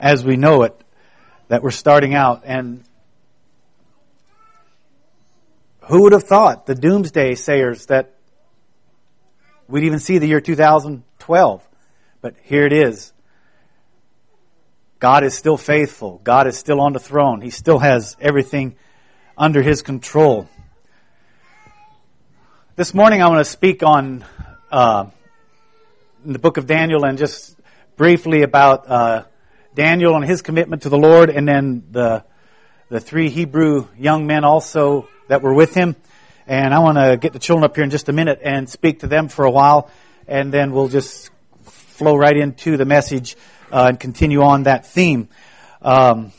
as we know it, that we're starting out. And who would have thought, the doomsday sayers, that we'd even see the year 2012? But here it is. God is still faithful. God is still on the throne. He still has everything under His control. This morning I want to speak on in the book of Daniel, and just briefly about Daniel and his commitment to the Lord, and then the three Hebrew young men also that were with him. And I want to get the children up here in just a minute and speak to them for a while, and then we'll just flow right into the message and continue on that theme. That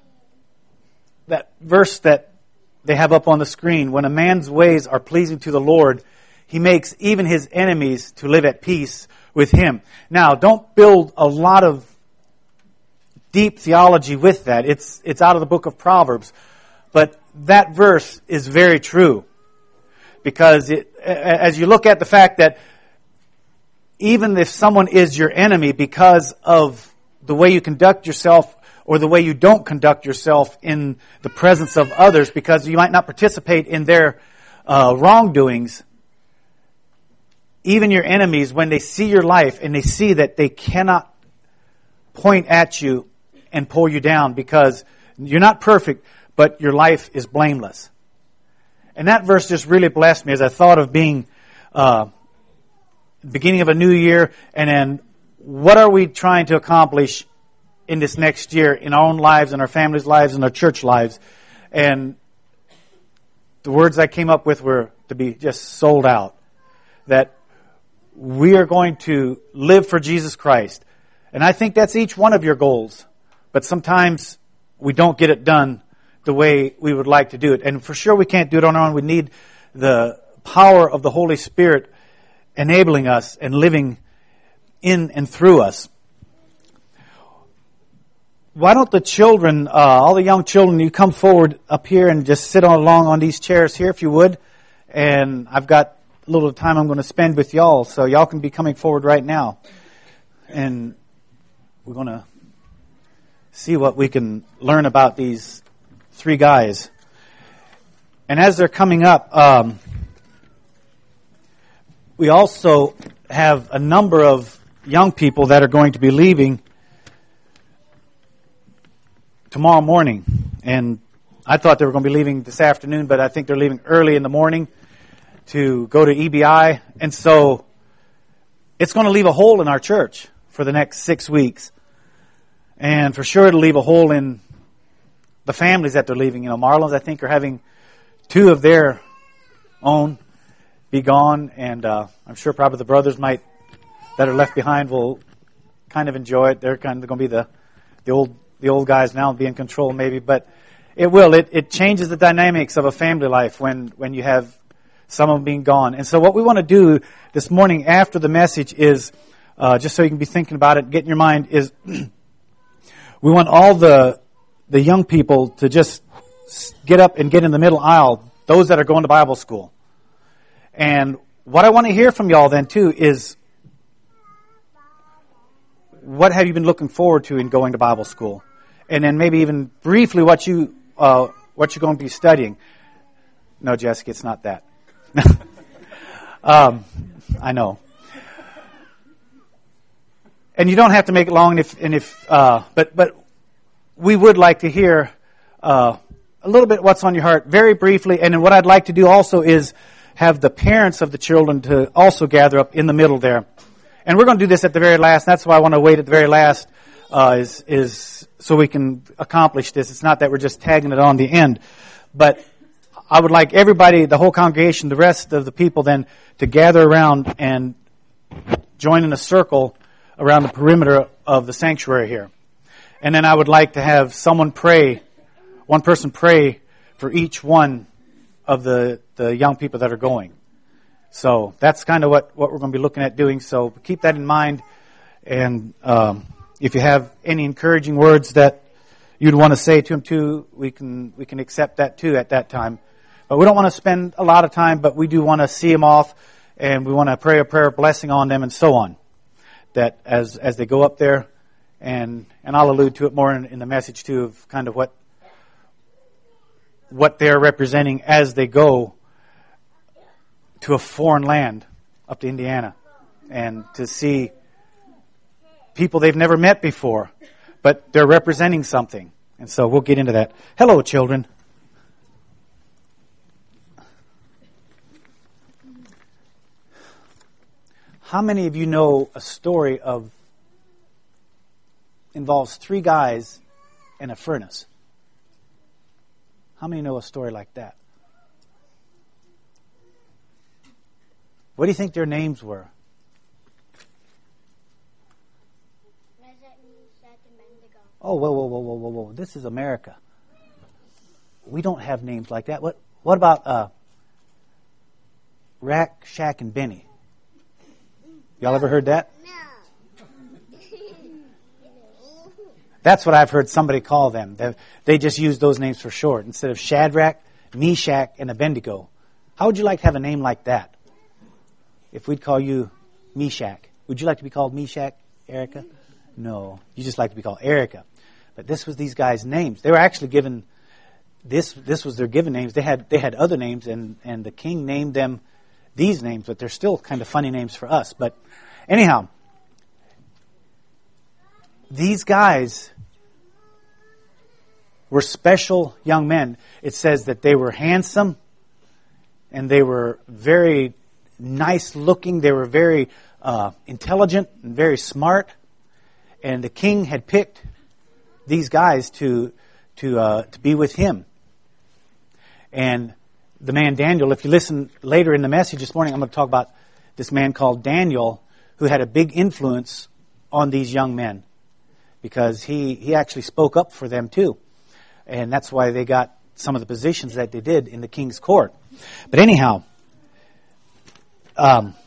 verse that they have up on the screen: when a man's ways are pleasing to the Lord, He makes even his enemies to live at peace with him. Now, don't build a lot of deep theology with that. It's out of the book of Proverbs. But that verse is very true. Because as you look at the fact that even if someone is your enemy because of the way you conduct yourself or the way you don't conduct yourself in the presence of others, because you might not participate in their wrongdoings, even your enemies, when they see your life and they see that they cannot point at you and pull you down because you're not perfect, but your life is blameless. And that verse just really blessed me as I thought of being beginning of a new year, and then what are we trying to accomplish in this next year in our own lives, in our families' lives, in our church lives. And the words I came up with were to be just sold out. That we are going to live for Jesus Christ. And I think that's each one of your goals. But sometimes we don't get it done the way we would like to do it. And for sure we can't do it on our own. We need the power of the Holy Spirit enabling us and living in and through us. Why don't the children, all the young children, you come forward up here and just sit along on these chairs here if you would. And I've got a little time I'm going to spend with y'all, so y'all can be coming forward right now. And we're going to see what we can learn about these three guys. And as they're coming up, we also have a number of young people that are going to be leaving tomorrow morning. And I thought they were going to be leaving this afternoon, but I think they're leaving early in the morning to go to EBI. And so it's going to leave a hole in our church for the next 6 weeks. And for sure it'll leave a hole in the families that they're leaving. You know, Marlins, I think, are having 2 of their own be gone. And I'm sure probably the brothers that are left behind will kind of enjoy it. They're kind of going to be the old guys now, be in control maybe. But it changes the dynamics of a family life when you have some of them being gone. And so what we want to do this morning after the message is, just so you can be thinking about it, get in your mind, is we want all the young people to just get up and get in the middle aisle, those that are going to Bible school. And what I want to hear from y'all then too is, what have you been looking forward to in going to Bible school? And then maybe even briefly what you're going to be studying. No, Jessica, it's not that. I know. And you don't have to make it long. But we would like to hear a little bit what's on your heart, very briefly. And then what I'd like to do also is have the parents of the children to also gather up in the middle there. And we're going to do this at the very last. That's why I want to wait at the very last, is so we can accomplish this. It's not that we're just tagging it on the end. But I would like everybody, the whole congregation, the rest of the people then, to gather around and join in a circle around the perimeter of the sanctuary here. And then I would like to have one person pray for each one of the young people that are going. So that's kind of what we're going to be looking at doing. So keep that in mind. And if you have any encouraging words that you'd want to say to them too, we can accept that too at that time. But we don't want to spend a lot of time, but we do want to see them off, and we want to pray a prayer of blessing on them and so on. That as they go up there And I'll allude to it more in the message too, of kind of what they're representing as they go to a foreign land up to Indiana and to see people they've never met before, but they're representing something. And so we'll get into that. Hello, children. How many of you know a story involves 3 guys and a furnace? How many know a story like that? What do you think their names were? Oh, whoa. This is America. We don't have names like that. What about Rack, Shack, and Benny? Y'all ever heard that? No. That's what I've heard somebody call them. They just use those names for short. Instead of Shadrach, Meshach, and Abednego. How would you like to have a name like that? If we'd call you Meshach. Would you like to be called Meshach, Erica? No. You just like to be called Erica. But this was these guys' names. They were actually given, this was their given names. They had other names, and the king named them these names, but they're still kind of funny names for us. But anyhow, these guys were special young men. It says that they were handsome and they were very nice looking. They were very intelligent and very smart. And the king had picked these guys to be with him. And the man Daniel, if you listen later in the message this morning, I'm going to talk about this man called Daniel who had a big influence on these young men, because he actually spoke up for them too. And that's why they got some of the positions that they did in the king's court. But anyhow, the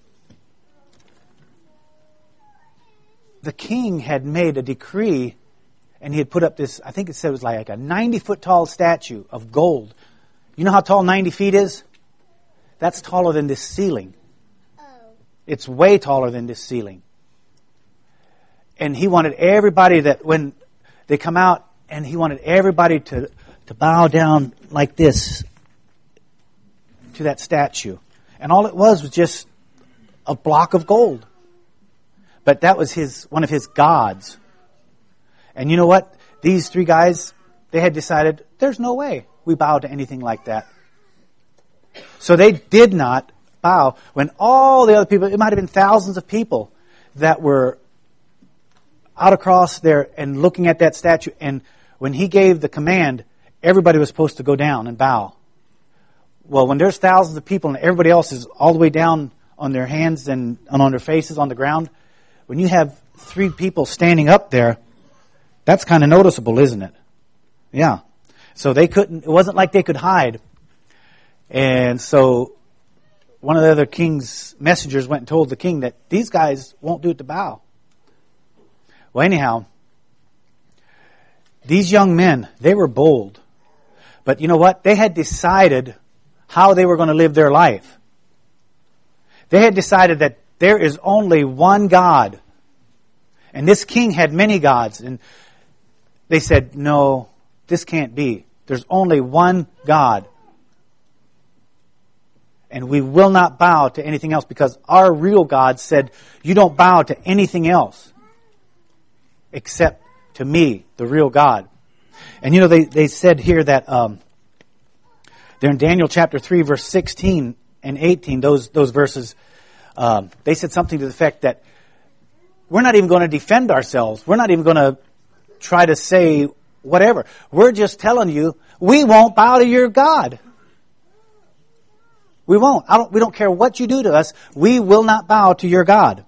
king had made a decree, and he had put up this, I think it said it was like a 90-foot tall statue of gold. You know how tall 90 feet is? That's taller than this ceiling. Oh. It's way taller than this ceiling. And he wanted everybody that when they come out, and he wanted everybody to bow down like this to that statue. And all it was just a block of gold. But that was one of his gods. And you know what? These 3 guys, they had decided, there's no way we bow to anything like that. So they did not bow when all the other people, it might have been thousands of people that were out across there and looking at that statue. And when he gave the command, everybody was supposed to go down and bow. Well, when there's thousands of people and everybody else is all the way down on their hands and on their faces on the ground, when you have 3 people standing up there, that's kind of noticeable, isn't it? Yeah. So it wasn't like they could hide. And so one of the other king's messengers went and told the king that these guys won't do it to bow. Well, anyhow, these young men, they were bold. But you know what? They had decided how they were going to live their life. They had decided that there is only one God. And this king had many gods. And they said, no, this can't be. There's only one God. And we will not bow to anything else, because our real God said, you don't bow to anything else except to me, the real God. And you know, they said here that they're in Daniel chapter 3, verse 16 and 18, those verses, they said something to the effect that we're not even going to defend ourselves. We're not even going to try to say whatever. We're just telling you, we won't bow to your God. We won't. We don't care what you do to us. We will not bow to your God.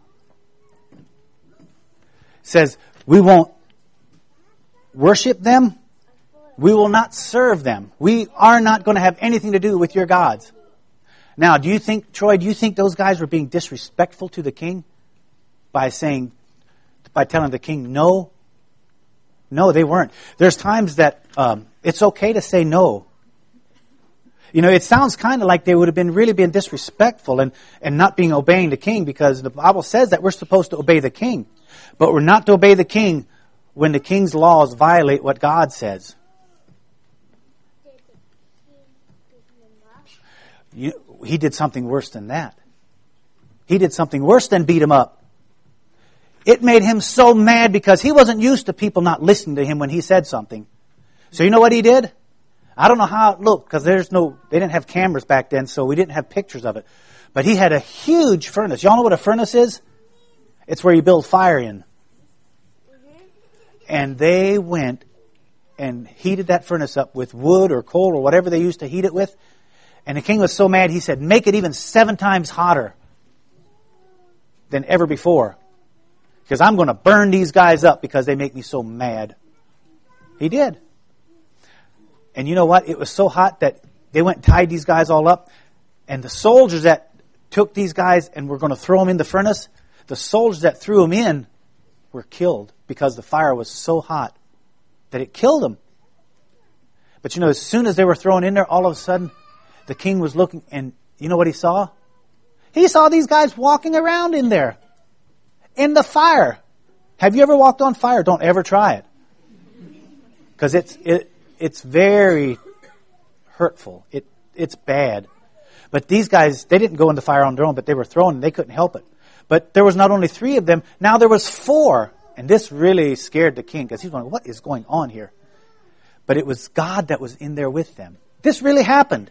It says, we won't worship them. We will not serve them. We are not going to have anything to do with your gods. Now, Troy, do you think those guys were being disrespectful to the king by telling the king no? No, they weren't. There's times that it's okay to say no. You know, it sounds kind of like they would have been really being disrespectful and not obeying the king, because the Bible says that we're supposed to obey the king. But we're not to obey the king when the king's laws violate what God says. He did something worse than that. He did something worse than beat him up. It made him so mad because he wasn't used to people not listening to him when he said something. So you know what he did? I don't know how it looked because they didn't have cameras back then, so we didn't have pictures of it. But he had a huge furnace. Y'all know what a furnace is? It's where you build fire in. And they went and heated that furnace up with wood or coal or whatever they used to heat it with. And the king was so mad, he said, make it even 7 times hotter than ever before. Because I'm going to burn these guys up because they make me so mad. He did. And you know what? It was so hot that they went and tied these guys all up. And the soldiers that took these guys and were going to throw them in the furnace, the soldiers that threw them in were killed because the fire was so hot that it killed them. But you know, as soon as they were thrown in there, all of a sudden, the king was looking, and you know what he saw? He saw these guys walking around in there, in the fire. Have you ever walked on fire? Don't ever try it. Because it's very hurtful. It's bad. But these guys, they didn't go in the fire on their own, but they were thrown and they couldn't help it. But there was not only 3 of them, now there was 4. And this really scared the king because he's going, what is going on here? But it was God that was in there with them. This really happened.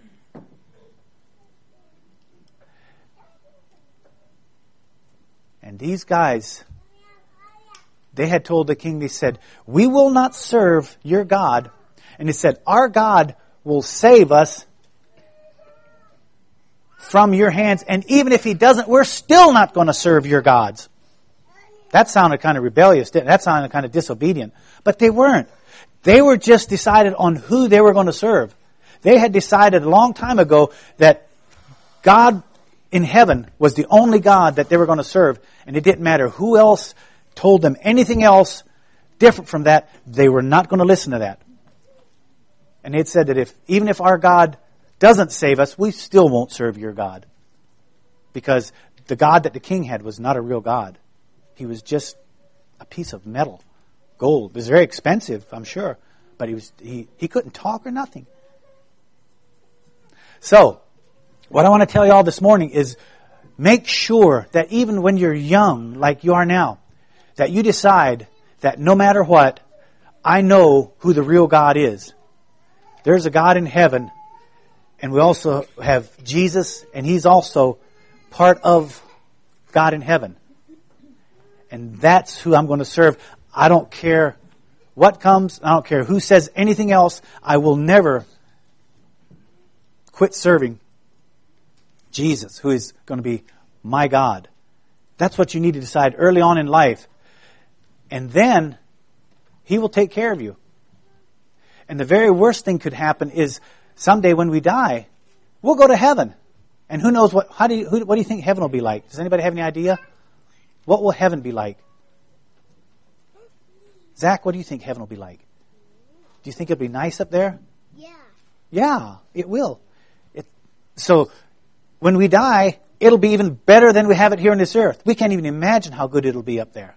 And these guys, they had told the king, they said, we will not serve your God. And he said, our God will save us from your hands. And even if he doesn't, we're still not going to serve your gods. That sounded kind of rebellious, didn't it? That sounded kind of disobedient. But they weren't. They were just decided on who they were going to serve. They had decided a long time ago that God in heaven was the only God that they were going to serve. And it didn't matter who else told them anything else different from that. They were not going to listen to that. And it said that even if our God doesn't save us, we still won't serve your God. Because the God that the king had was not a real God. He was just a piece of metal, gold. It was very expensive, I'm sure. But he couldn't talk or nothing. So, what I want to tell you all this morning is make sure that even when you're young, like you are now, that you decide that no matter what, I know who the real God is. There's a God in heaven, and we also have Jesus, and He's also part of God in heaven. And that's who I'm going to serve. I don't care what comes. I don't care who says anything else. I will never quit serving Jesus, who is going to be my God. That's what you need to decide early on in life. And then He will take care of you. And the very worst thing could happen is someday when we die, we'll go to heaven. And who knows what do you think heaven will be like? Does anybody have any idea? What will heaven be like? Zach, what do you think heaven will be like? Do you think it'll be nice up there? Yeah. Yeah, it will. So when we die, it'll be even better than we have it here on this earth. We can't even imagine how good it'll be up there.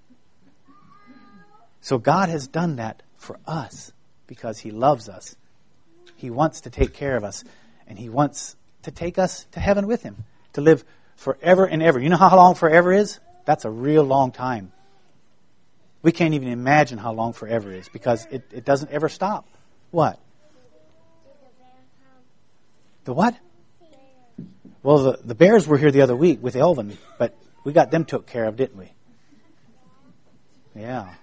So God has done that for us because He loves us. He wants to take care of us. And He wants to take us to heaven with Him. To live forever and ever. You know how long forever is? That's a real long time. We can't even imagine how long forever is because it doesn't ever stop. What? The what? Well, the bears were here the other week with Elvin, but we got them took care of, didn't we? Yeah.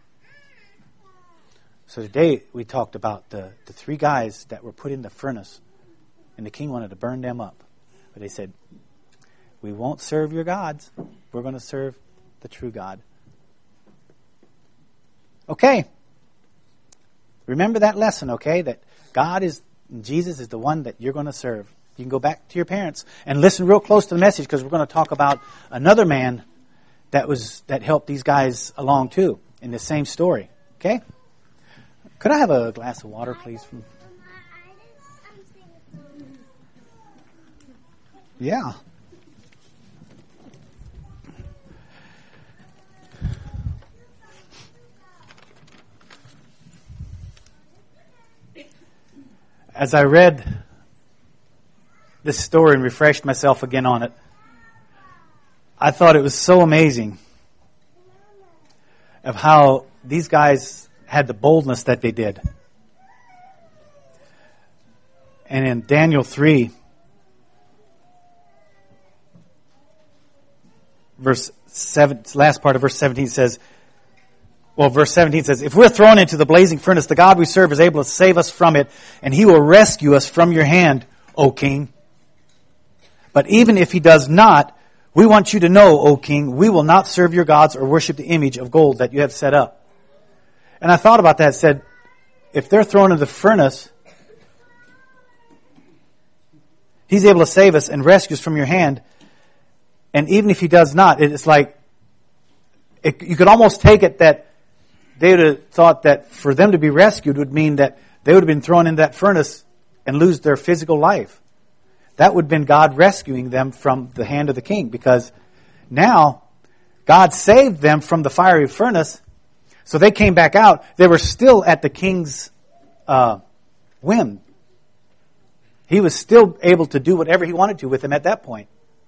So today we talked about the 3 guys that were put in the furnace, and the king wanted to burn them up. But they said, we won't serve your gods. We're going to serve the true God. Okay. Remember that lesson, okay? That Jesus is the one that you're going to serve. You can go back to your parents and listen real close to the message because we're going to talk about another man that helped these guys along too in the same story. Okay? Could I have a glass of water, please? Yeah. as I read this story and refreshed myself again on it, I thought it was so amazing of how these guys had the boldness that they did. And in Daniel 3, verse 7, last part of verse 17 says, verse 17 says, if we're thrown into the blazing furnace, the God we serve is able to save us from it, and He will rescue us from your hand, O King. But even if He does not, we want you to know, O King, we will not serve your gods or worship the image of gold that you have set up. And I thought about that and said, if they're thrown into the furnace, He's able to save us and rescue us from your hand. And even if He does not, it's like, you could almost take it that they would have thought that for them to be rescued would mean that they would have been thrown in that furnace and lose their physical life. That would have been God rescuing them from the hand of the king, because now God saved them from the fiery furnace, so they came back out. They were still at the king's whim. He was still able to do whatever he wanted to with them at that point.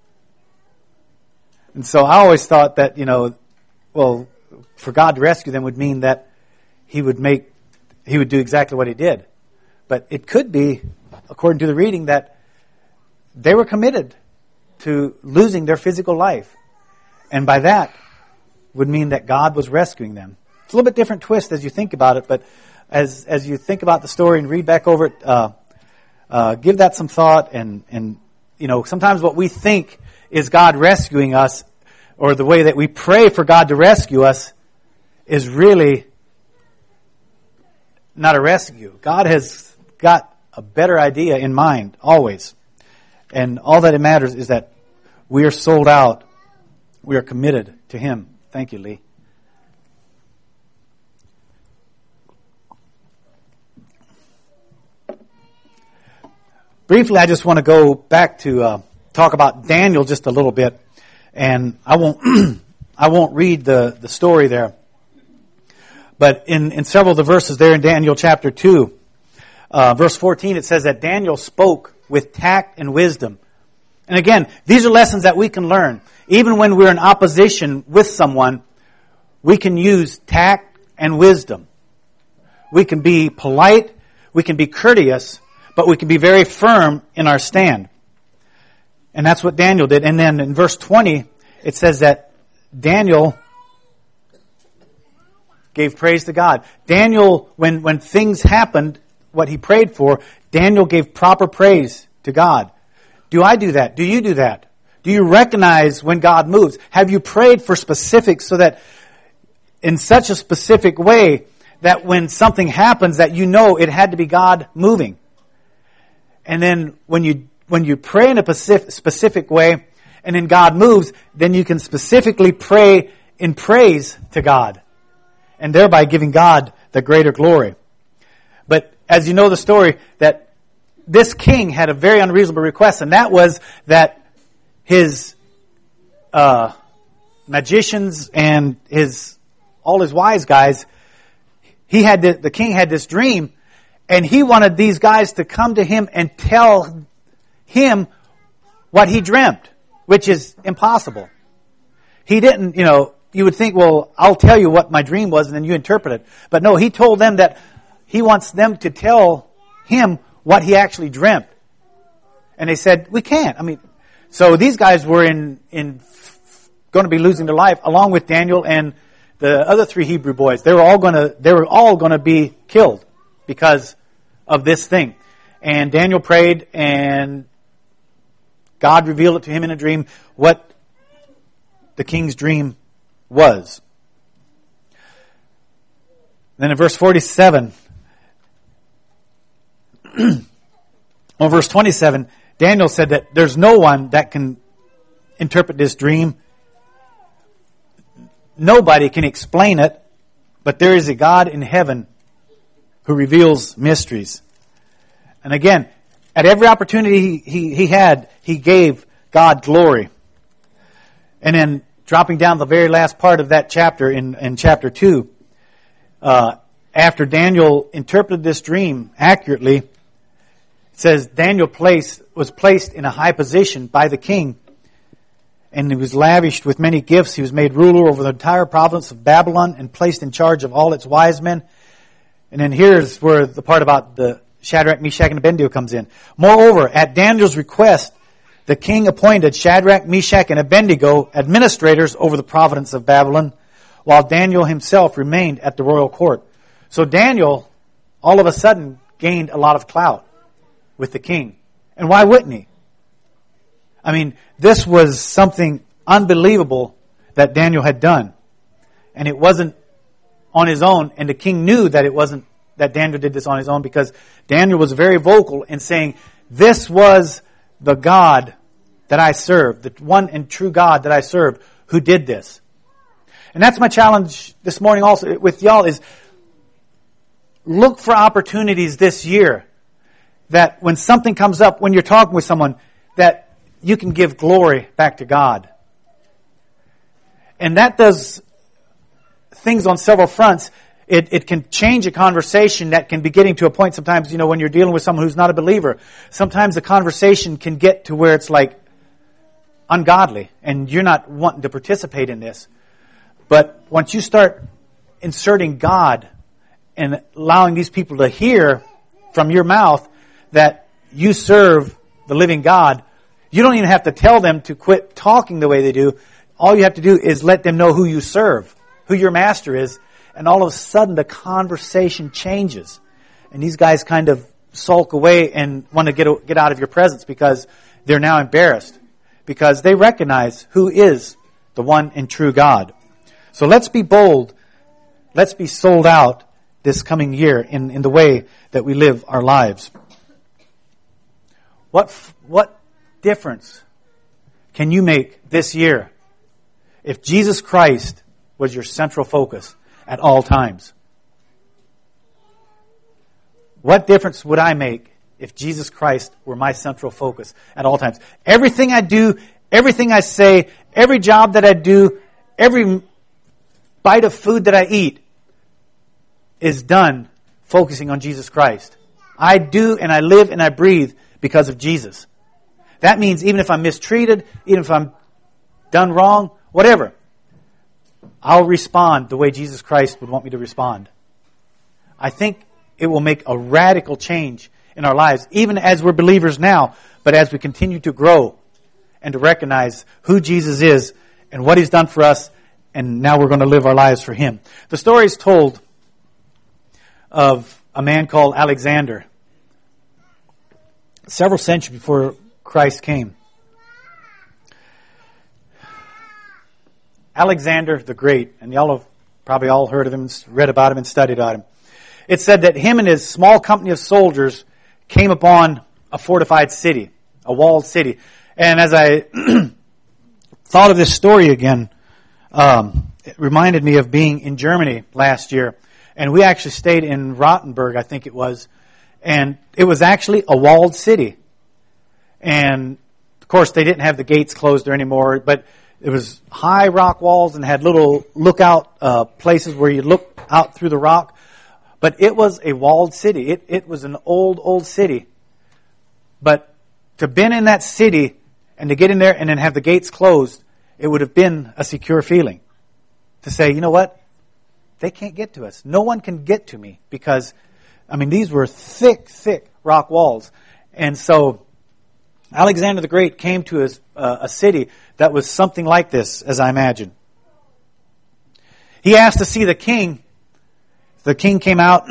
And so I always thought that, for God to rescue them would mean that He would do exactly what He did. But it could be, according to the reading, that they were committed to losing their physical life. And by that would mean that God was rescuing them. It's a little bit different twist as you think about it, but as you think about the story and read back over it, give that some thought. And sometimes what we think is God rescuing us, or the way that we pray for God to rescue us, is really not a rescue. God has got a better idea in mind, always. And all that it matters is that we are sold out. We are committed to Him. Thank you, Lee. Briefly, I just want to go back to talk about Daniel just a little bit. And I won't read the story there. But in several of the verses there in Daniel chapter 2, verse 14, it says that Daniel spoke with tact and wisdom. And again, these are lessons that we can learn. Even when we're in opposition with someone, we can use tact and wisdom. We can be polite, we can be courteous, but we can be very firm in our stand. And that's what Daniel did. And then in verse 20, it says that Daniel gave praise to God. Daniel, when things happened, what he prayed for, Daniel gave proper praise to God. Do I do that? Do you do that? Do you recognize when God moves? Have you prayed for specifics so that in such a specific way that when something happens that you know it had to be God moving? And then when you pray in a specific way and then God moves, then you can specifically pray in praise to God, and thereby giving God the greater glory. But as you know the story, that this king had a very unreasonable request, and that was that his magicians and all his wise guys, the king had this dream, and he wanted these guys to come to him and tell him what he dreamt, which is impossible. He didn't, you would think, well, I'll tell you what my dream was and then you interpret it. But no, he told them that he wants them to tell him what he actually dreamt. And they said, we can't. So these guys were going to be losing their life, along with Daniel and the other 3 Hebrew boys. They were all going to be killed because of this thing. And Daniel prayed, and God revealed it to him in a dream what the king's dream was. Then in verse 47, verse 27, Daniel said that there's no one that can interpret this dream. Nobody can explain it, but there is a God in heaven who reveals mysteries. And again, at every opportunity he had, he gave God glory. And then dropping down the very last part of that chapter in chapter 2, after Daniel interpreted this dream accurately, It says Daniel was placed in a high position by the king, and he was lavished with many gifts. He was made ruler over the entire province of Babylon and placed in charge of all its wise men. And then here's where the part about the Shadrach, Meshach, and Abednego comes in. Moreover, at Daniel's request, the king appointed Shadrach, Meshach, and Abednego administrators over the province of Babylon, while Daniel himself remained at the royal court. So Daniel, all of a sudden, gained a lot of clout with the king. And why wouldn't he? I mean, this was something unbelievable that Daniel had done. And it wasn't on his own. And the king knew that it wasn't that Daniel did this on his own, because Daniel was very vocal in saying, this was the God that I serve, the one and true God that I serve, who did this. And that's my challenge this morning also with y'all is look for opportunities this year that when something comes up, when you're talking with someone, that you can give glory back to God. And that does things on several fronts. It can change a conversation that can be getting to a point sometimes, when you're dealing with someone who's not a believer. Sometimes the conversation can get to where it's like ungodly and you're not wanting to participate in this. But once you start inserting God and allowing these people to hear from your mouth that you serve the living God, you don't even have to tell them to quit talking the way they do. All you have to do is let them know who you serve, who your master is, and all of a sudden the conversation changes. And these guys kind of sulk away and want to get out of your presence because they're now embarrassed, because they recognize who is the one and true God. So let's be bold. Let's be sold out this coming year in the way that we live our lives. What difference can you make this year if Jesus Christ was your central focus at all times? What difference would I make if Jesus Christ were my central focus at all times? Everything I do, everything I say, every job that I do, every bite of food that I eat is done focusing on Jesus Christ. I do and I live and I breathe because of Jesus. That means even if I'm mistreated, even if I'm done wrong, whatever, I'll respond the way Jesus Christ would want me to respond. I think it will make a radical change in our lives, even as we're believers now, but as we continue to grow and to recognize who Jesus is and what He's done for us, and now we're going to live our lives for Him. The story is told of a man called Alexander, several centuries before Christ came. Alexander the Great, and y'all have probably all heard of him, read about him, and studied about him. It said that him and his small company of soldiers came upon a fortified city, a walled city. And as I thought of this story again, it reminded me of being in Germany last year. And we actually stayed in Rottenburg, I think it was. And it was actually a walled city. And, of course, they didn't have the gates closed there anymore, but it was high rock walls and had little lookout places where you look out through the rock. But it was a walled city. It was an old city. But to been in that city and to get in there and then have the gates closed, it would have been a secure feeling. To say, you know what? They can't get to us. No one can get to me because, these were thick rock walls. And so Alexander the Great came to a city that was something like this, as I imagine. He asked to see the king. The king came out.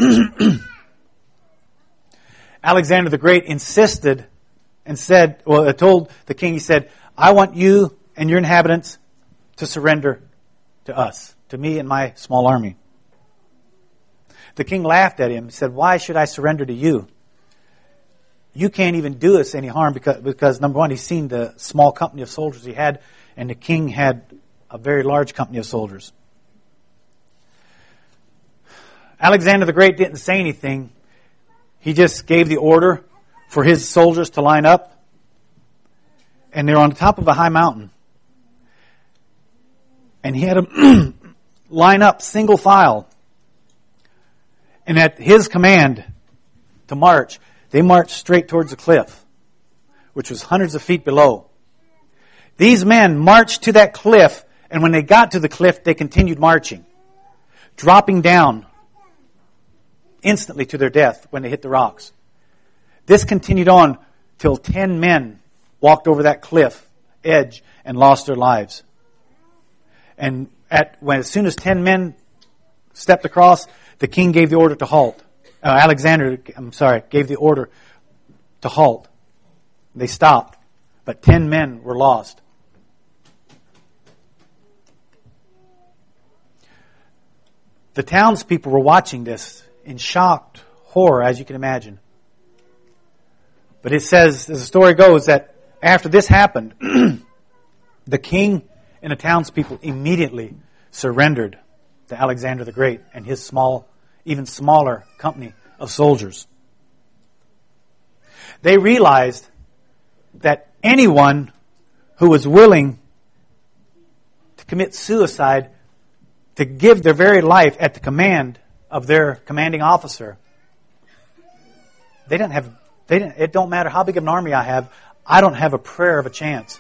Alexander the Great insisted and told the king, he said, I want you and your inhabitants to surrender to us, to me and my small army. The king laughed at him and said, why should I surrender to you? You can't even do us any harm because number one, he's seen the small company of soldiers he had, and the king had a very large company of soldiers. Alexander the Great didn't say anything. He just gave the order for his soldiers to line up, and they're on the top of a high mountain. And he had them line up single file. And at his command to march, They marched straight towards the cliff, which was hundreds of feet below. These men marched to that cliff, and when they got to the cliff, they continued marching, dropping down instantly to their death when they hit the rocks. This continued on till 10 men walked over that cliff edge and lost their lives. And as soon as 10 men stepped across, the king gave the order to halt. Gave the order to halt. They stopped, but 10 men were lost. The townspeople were watching this in shocked horror, as you can imagine. But it says, as the story goes, that after this happened, the king and the townspeople immediately surrendered to Alexander the Great and his even smaller company of soldiers. They realized that anyone who was willing to commit suicide, to give their very life at the command of their commanding officer, it don't matter how big of an army I have, I don't have a prayer of a chance.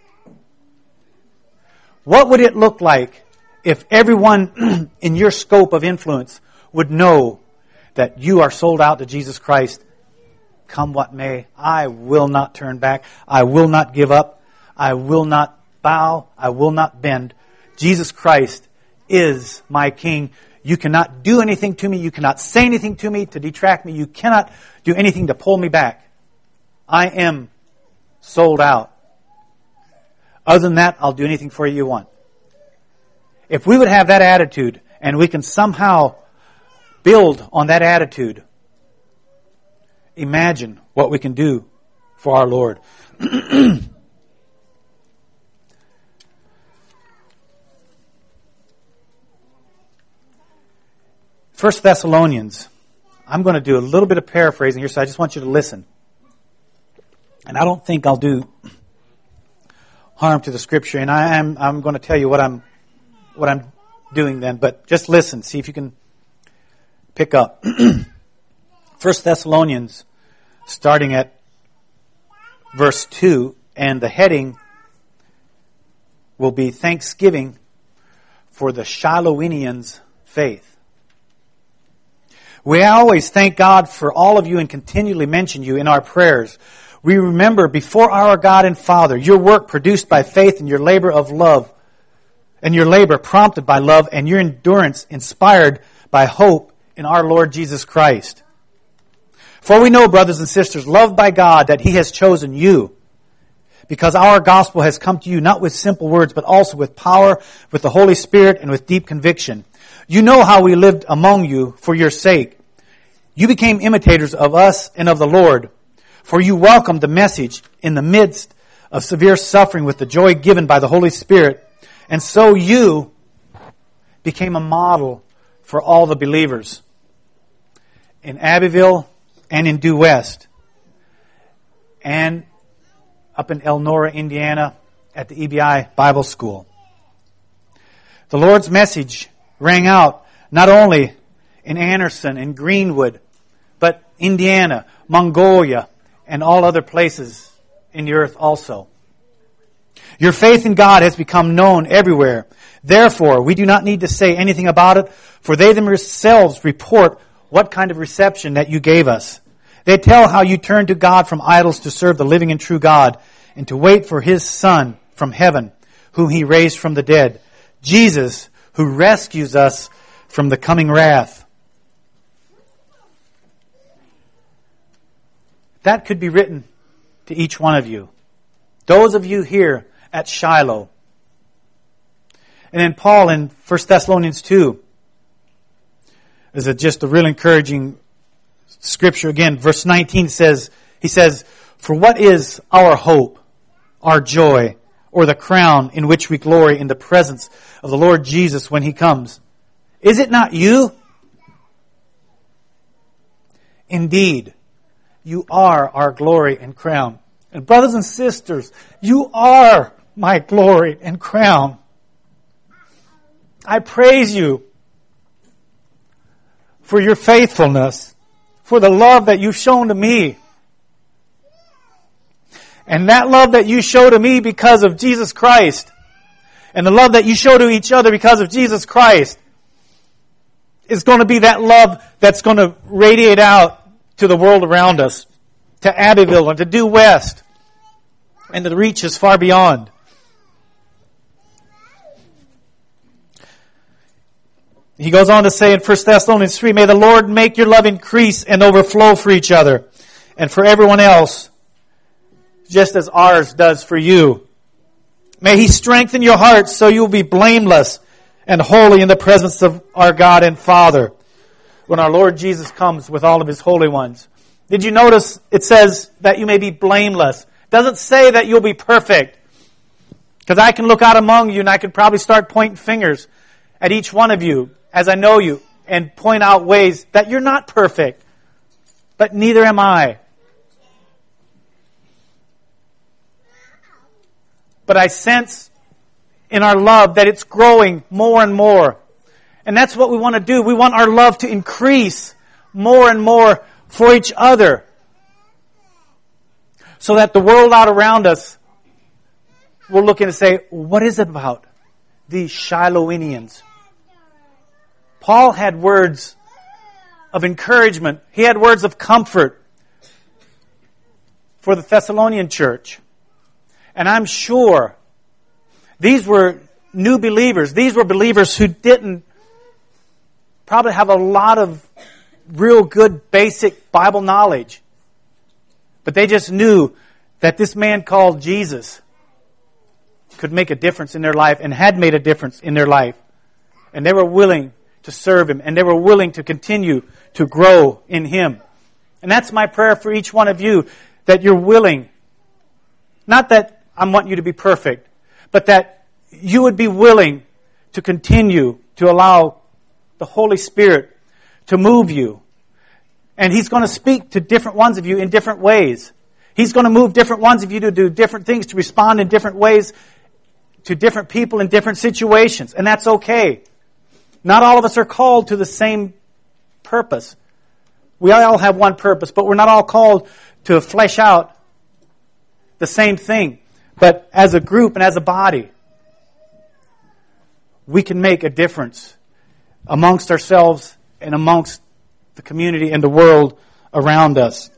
What would it look like if everyone in your scope of influence would know that you are sold out to Jesus Christ? Come what may, I will not turn back. I will not give up. I will not bow. I will not bend. Jesus Christ is my King. You cannot do anything to me. You cannot say anything to me to detract me. You cannot do anything to pull me back. I am sold out. Other than that, I'll do anything for you want. If we would have that attitude, and we can somehow build on that attitude, imagine what we can do for our Lord. 1 Thessalonians. I'm going to do a little bit of paraphrasing here, so I just want you to listen. And I don't think I'll do harm to the Scripture, and I'm going to tell you what I'm doing then. But just listen, see if you can pick up. 1 Thessalonians, starting at verse 2, and the heading will be Thanksgiving for the Shiloinians' faith. We always thank God for all of you and continually mention you in our prayers. We remember before our God and Father your work produced by faith and your labor of love, and your labor prompted by love, and your endurance inspired by hope in our Lord Jesus Christ. For we know, brothers and sisters, loved by God, that He has chosen you, because our gospel has come to you not with simple words, but also with power, with the Holy Spirit, and with deep conviction. You know how we lived among you for your sake. You became imitators of us and of the Lord, for you welcomed the message in the midst of severe suffering with the joy given by the Holy Spirit, and so you became a model for all the believers in Abbeville and in Due West, and up in Elnora, Indiana, at the EBI Bible School. The Lord's message rang out not only in Anderson and Greenwood, but Indiana, Mongolia, and all other places in the earth also. Your faith in God has become known everywhere. Therefore, we do not need to say anything about it, for they themselves report what kind of reception that you gave us. They tell how you turned to God from idols to serve the living and true God, and to wait for His Son from heaven, whom He raised from the dead, Jesus, who rescues us from the coming wrath. That could be written to each one of you. Those of you here at Shiloh. And then Paul in 1 Thessalonians 2 is just a real encouraging scripture. Again, verse 19 he says, for what is our hope, our joy, or the crown in which we glory in the presence of the Lord Jesus when He comes? Is it not you? Indeed, you are our glory and crown. And brothers and sisters, you are my glory and crown. I praise you for your faithfulness, for the love that you've shown to me. And that love that you show to me because of Jesus Christ, and the love that you show to each other because of Jesus Christ, is going to be that love that's going to radiate out to the world around us, to Abbeville and to Due West, and to the reaches far beyond. He goes on to say in 1 Thessalonians 3, may the Lord make your love increase and overflow for each other and for everyone else, just as ours does for you. May He strengthen your hearts so you will be blameless and holy in the presence of our God and Father when our Lord Jesus comes with all of His holy ones. Did you notice it says that you may be blameless? It doesn't say that you'll be perfect. Because I can look out among you and I could probably start pointing fingers at each one of you as I know you and point out ways that you're not perfect. But neither am I. But I sense in our love that it's growing more and more. And that's what we want to do. We want our love to increase more and more for each other. So that the world out around us will look in and say, what is it about these Shilohians? Paul had words of encouragement. He had words of comfort for the Thessalonian church. And I'm sure these were new believers. These were believers who didn't probably have a lot of real good basic Bible knowledge. But they just knew that this man called Jesus could make a difference in their life and had made a difference in their life. And they were willing to serve Him and they were willing to continue to grow in Him. And that's my prayer for each one of you, that you're willing, not that I want you to be perfect, but that you would be willing to continue to allow the Holy Spirit to move you. And He's going to speak to different ones of you in different ways. He's going to move different ones of you to do different things, to respond in different ways to different people in different situations. And that's okay. Not all of us are called to the same purpose. We all have one purpose, but we're not all called to flesh out the same thing. But as a group and as a body, we can make a difference amongst ourselves and amongst the community and the world around us.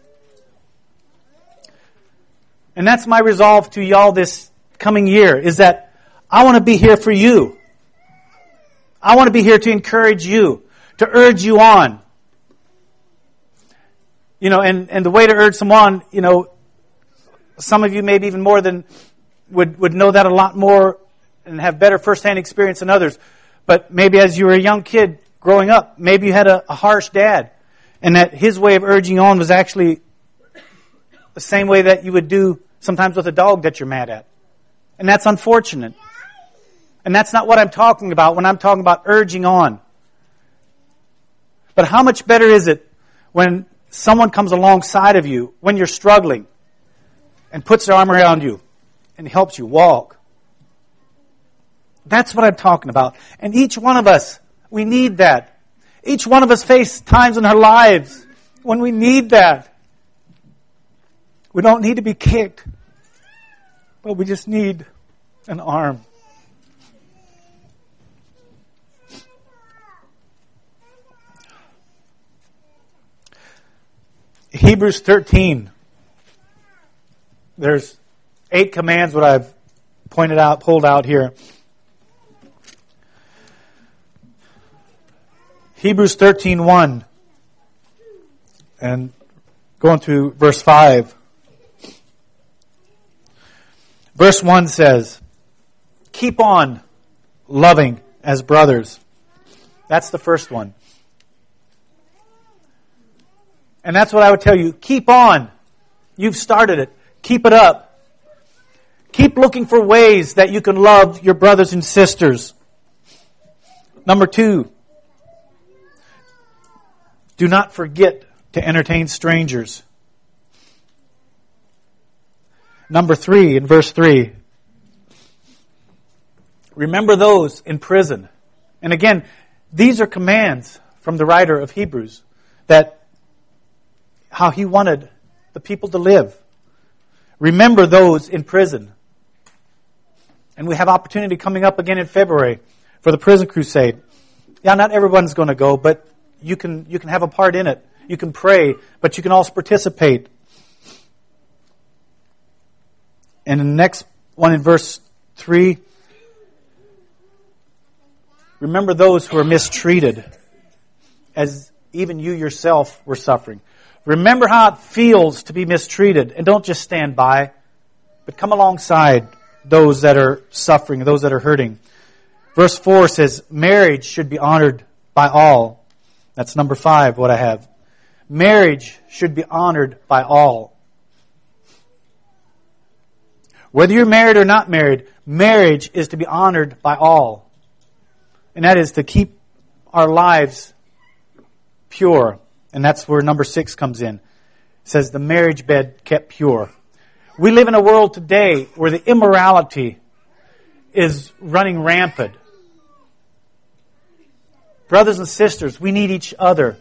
And that's my resolve to y'all this coming year, is that I want to be here for you. I want to be here to encourage you, to urge you on. And the way to urge someone, some of you maybe even more than would know that a lot more and have better firsthand experience than others. But maybe as you were a young kid growing up, maybe you had a harsh dad, and that his way of urging on was actually the same way that you would do sometimes with a dog that you're mad at. And that's unfortunate. And that's not what I'm talking about when I'm talking about urging on. But how much better is it when someone comes alongside of you when you're struggling and puts their arm around you and helps you walk? That's what I'm talking about. And each one of us, we need that. Each one of us face times in our lives when we need that. We don't need to be kicked, but we just need an arm. Hebrews 13. There's 8 commands what I've pulled out here. Hebrews 13:1. And going to verse 5. Verse 1 says, keep on loving as brothers. That's the first one. And that's what I would tell you. Keep on. You've started it. Keep it up. Keep looking for ways that you can love your brothers and sisters. Number 2, do not forget to entertain strangers. Number 3, in verse 3, remember those in prison. And again, these are commands from the writer of Hebrews that how He wanted the people to live. Remember those in prison. And we have opportunity coming up again in February for the prison crusade. Yeah, not everyone's going to go, but you can have a part in it. You can pray, but you can also participate. And the next one in verse 3, remember those who are mistreated, as even you yourself were suffering. Remember how it feels to be mistreated, and don't just stand by, but come alongside those that are suffering, those that are hurting. Verse 4 says, marriage should be honored by all. That's number 5, what I have. Marriage should be honored by all. Whether you're married or not married, marriage is to be honored by all. And that is to keep our lives pure. And that's where number 6 comes in. It says the marriage bed kept pure. We live in a world today where the immorality is running rampant. Brothers and sisters, we need each other.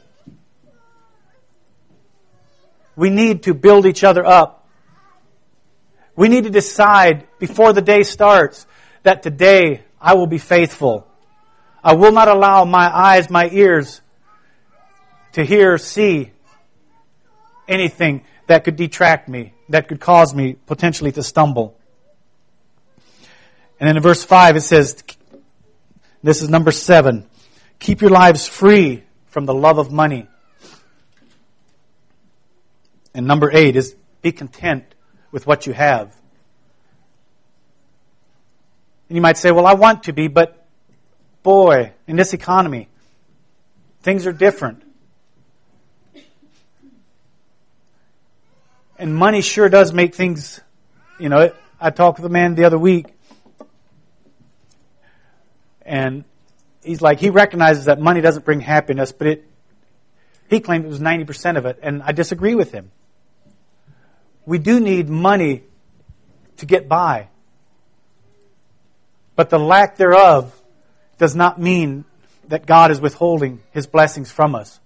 We need to build each other up. We need to decide before the day starts that today I will be faithful. I will not allow my eyes, my ears to hear or see anything that could detract me, that could cause me potentially to stumble. And then in verse 5 it says, this is number 7, keep your lives free from the love of money. And number 8 is be content with what you have. And you might say, well, I want to be, but boy, in this economy, things are different. And money sure does make things, I talked with a man the other week, and he's like, he recognizes that money doesn't bring happiness, but he claimed it was 90% of it, and I disagree with him. We do need money to get by. But the lack thereof does not mean that God is withholding His blessings from us.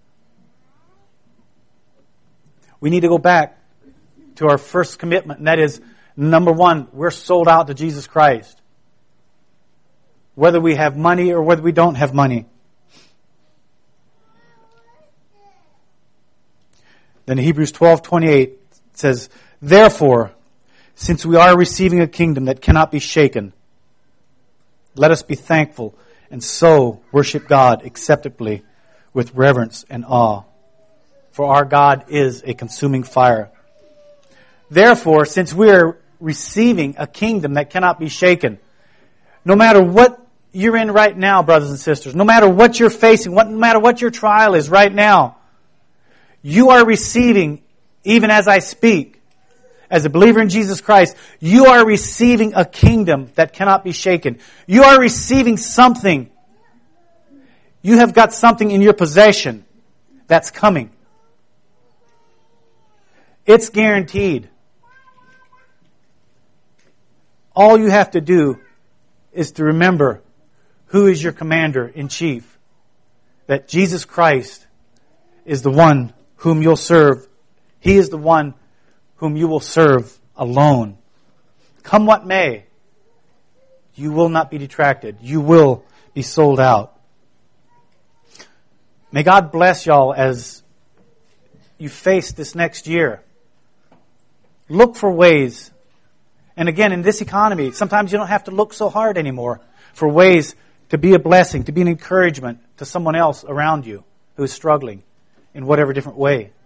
We need to go back to our first commitment, and that is, number 1, we're sold out to Jesus Christ. Whether we have money or whether we don't have money. Then Hebrews 12:28 says, therefore, since we are receiving a kingdom that cannot be shaken, let us be thankful and so worship God acceptably with reverence and awe. For our God is a consuming fire. Therefore, since we are receiving a kingdom that cannot be shaken, no matter what you're in right now, brothers and sisters, no matter what you're facing, no matter what your trial is right now, you are receiving, even as I speak, as a believer in Jesus Christ, you are receiving a kingdom that cannot be shaken. You are receiving something. You have got something in your possession that's coming. It's guaranteed. All you have to do is to remember who is your commander-in-chief. That Jesus Christ is the one whom you'll serve. He is the one whom you will serve alone. Come what may, you will not be detracted. You will be sold out. May God bless y'all as you face this next year. Look for ways. And again, in this economy, sometimes you don't have to look so hard anymore for ways to be a blessing, to be an encouragement to someone else around you who is struggling in whatever different way.